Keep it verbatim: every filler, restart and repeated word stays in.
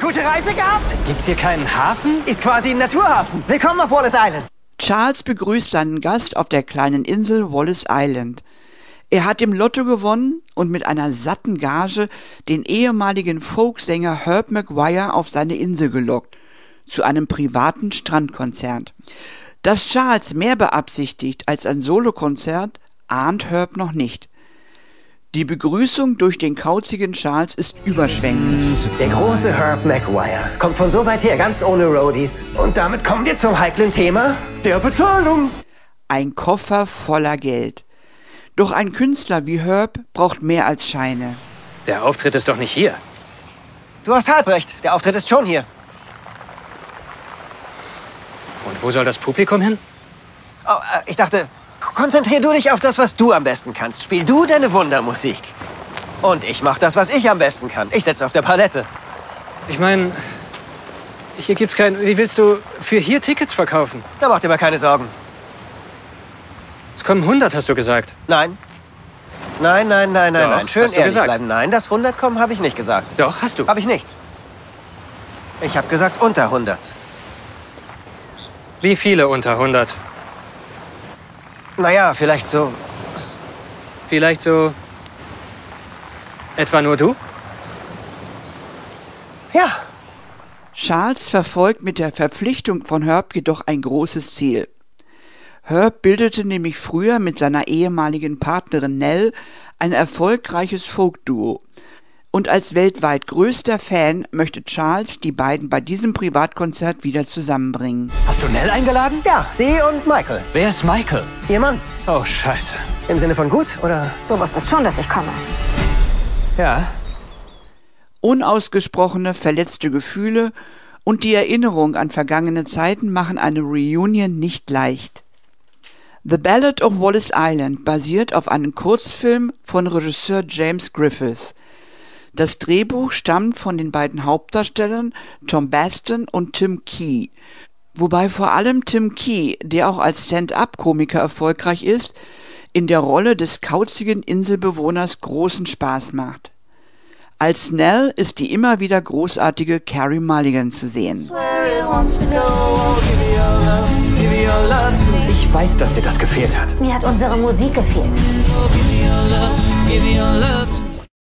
Gute Reise gehabt? Gibt's hier keinen Hafen? Ist quasi ein Naturhafen. Willkommen auf Wallace Island. Charles begrüßt seinen Gast auf der kleinen Insel Wallace Island. Er hat im Lotto gewonnen und mit einer satten Gage den ehemaligen Folksänger Herb Maguire auf seine Insel gelockt, zu einem privaten Strandkonzert. Dass Charles mehr beabsichtigt als ein Solokonzert, ahnt Herb noch nicht. Die Begrüßung durch den kauzigen Charles ist überschwänglich. Der große Herb Maguire kommt von so weit her, ganz ohne Roadies. Und damit kommen wir zum heiklen Thema der Bezahlung. Ein Koffer voller Geld. Doch ein Künstler wie Herb braucht mehr als Scheine. Der Auftritt ist doch nicht hier. Du hast halb recht, der Auftritt ist schon hier. Und wo soll das Publikum hin? Oh, äh, ich dachte, konzentrier du dich auf das, was du am besten kannst. Spiel du deine Wundermusik. Und ich mach das, was ich am besten kann. Ich setze auf der Palette. Ich meine, hier gibt's kein... Wie willst du für hier Tickets verkaufen? Da mach dir mal keine Sorgen. Es kommen hundert, hast du gesagt. Nein. Nein, nein, nein, nein, Doch, nein. Schön hast du ehrlich gesagt. bleiben. Nein, das hundert kommen habe ich nicht gesagt. Doch, hast du. Habe ich nicht. Ich habe gesagt unter hundert. Wie viele unter hundert? Naja, vielleicht so... Vielleicht so... Etwa nur du? Ja. Charles verfolgt mit der Verpflichtung von Herb jedoch ein großes Ziel. Herb bildete nämlich früher mit seiner ehemaligen Partnerin Nell ein erfolgreiches Folk-Duo. Und als weltweit größter Fan möchte Charles die beiden bei diesem Privatkonzert wieder zusammenbringen. Hast du Nell eingeladen? Ja, sie und Michael. Wer ist Michael? Ihr Mann. Oh, scheiße. Im Sinne von gut, oder? Du wusstest schon, dass ich komme. Ja. Unausgesprochene, verletzte Gefühle und die Erinnerung an vergangene Zeiten machen eine Reunion nicht leicht. The Ballad of Wallace Island basiert auf einem Kurzfilm von Regisseur James Griffiths. Das Drehbuch stammt von den beiden Hauptdarstellern Tom Baston und Tim Key, wobei vor allem Tim Key, der auch als Stand-up-Komiker erfolgreich ist, in der Rolle des kauzigen Inselbewohners großen Spaß macht. Als Nell ist die immer wieder großartige Carey Mulligan zu sehen. Ich weiß, dass dir das gefehlt hat. Mir hat unsere Musik gefehlt.